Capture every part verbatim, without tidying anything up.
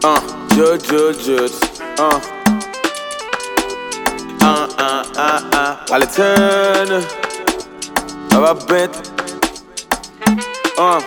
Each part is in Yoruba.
Uh, Jud, Jud, Jud. Uh. Uh, uh, uh, uh. While it's turn. Have a bit. Uh.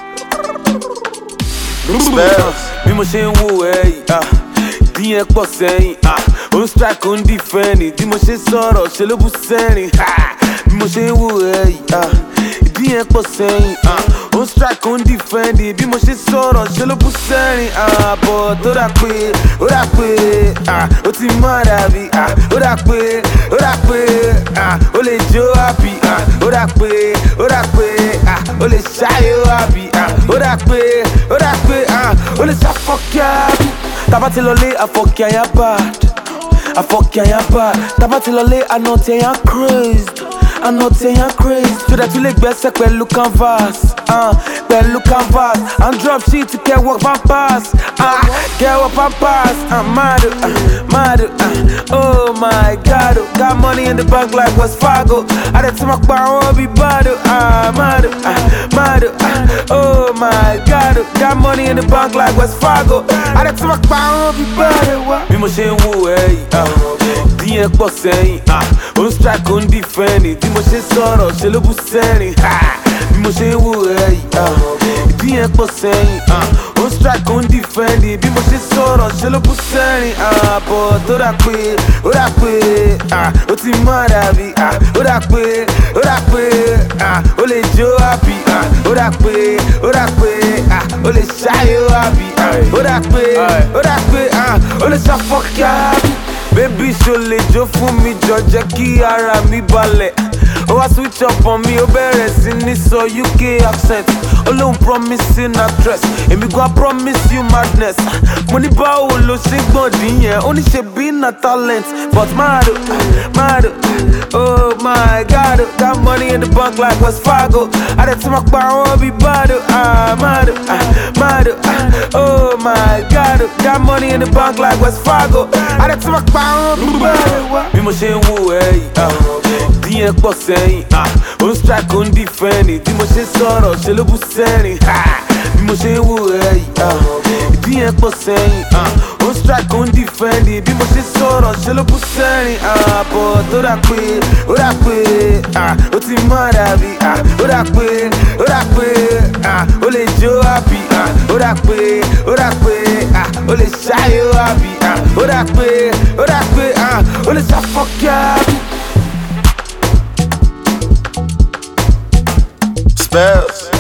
Spells. Bí mo ṣe ń wò ẹ́ yìí, ah. Díẹ̀ pọ̀ sẹ́yìn, ah. Ó ń strike, ó ń defend. Bí mo ṣe sọ̀rọ̀, ṣe ló bú sẹ́rìn. Bí mo ṣe ń wò ẹ́ yìí, ah. Díẹ̀ pọ̀ sẹ́yìn, ah. Ó ń strike, ó ń defend. Bí mo ṣe sọ̀rọ̀, ṣe ló bú sẹ́rìn. Àbọ̀ tó dà pé, ó dà pé, ah. Ó ti má dàbí, ah. Ó dà pé, ó dà pé, ah. Ó lè jó happy, ah. Ó dà pé, ó dà pé, ah. Ó lè ṣáyé happy, ah. Ó dà pé, ó dà pé, ah. Ó lè ṣàfọ̀kẹ́. Tàbá ti lọlé àfọ̀kẹ́ àyà bad. Àfọ̀kẹ́ àyà bad. Tàbá ti lọlé àná tí ẹ̀yà crazed. Àná tí ẹ̀yà crazed. Tó dẹ̀ tún lè gbẹ́sẹ̀ pẹ̀lú canvas. Uh, pẹ̀lú canvas. And drop shit to kẹwọ́ pampers. Uh, kẹwọ́ pampers. Uh, mad, uh, mad, uh, oh my god. Got money in the bank like West Fargo. I did some power be bad. Uh, mad, uh, mad, uh, oh my god. Got money in the bank like West Fargo. I did some power be bad. Bí mo ṣe ń wò ẹ́ yìí, ah. Díẹ̀ pọ̀ sẹ́yìn, ah. Ó ń strike, ó ń defend. Bí mo ṣe sọ̀rọ̀, ṣe ló bú sẹ́rìn. Bí mo ṣe ń wò ẹ́ yìí, ah. Díẹ̀ pọ̀ sẹ́yìn, ah. Ó ń strike, ó ń defend. Bí mo ṣe sọ̀rọ̀, ṣe ló bú sẹ́rìn. Àbọ̀ tó dà pé, ó dà pé, ah. Ó ti má dàbí, ah. Ó dà pé, ó dà pé, ah. Ó lè jó happy, ah. Ó dà pé, ó dà pé, ah. Ó lè ṣáyé happy, ah. Ó dà pé, ó dà pé, ah. Ó lè ṣàfọ̀kẹ́. Baby ṣo lè jó fún mi jọ jẹ́ kí ara mi balẹ̀. Ó wá switch up on me, ó bẹ̀rẹ̀ sí ní sọ U K accent. Ó lóun promising actress, èmi gan promise you madness. Mo ní báwo ló ṣe gbọ̀ndín yẹn, ó ní ṣe bí na talent. But mad, mad, oh my god. Got money in the bank like West Fargo. I did tí ma pa àwọn bí bad, ah mad, mad, oh my god. Got money in the bank like West Fargo. I did tí ma pa àwọn bí bad. Bí mo ṣe ń wò ẹ́ yìí, ah. Díẹ̀ pọ̀ sẹ́yìn, ah. Ó ń strike, ó ń defend. Bí mo ṣe sọ̀rọ̀, ṣe ló bú sẹ́rìn. Bí mo ṣe ń wò ẹ́ yìí, ah. Díẹ̀ pọ̀ sẹ́yìn, ah. Ó ń strike, ó ń defend. Bí mo ṣe sọ̀rọ̀, ṣe ló bú sẹ́rìn. Àbọ̀ tó dà pé, ó dà pé, ah. Ó ti má dàbí, ah. Ó dà pé, ó dà pé, ah. Ó lè jó happy, ah. Ó dà pé, ó dà pé, ah. Ó lè ṣáyé happy, ah. Ó dà pé, ó dà pé, ah. Ó lè ṣàfọ̀kẹ́. Spells.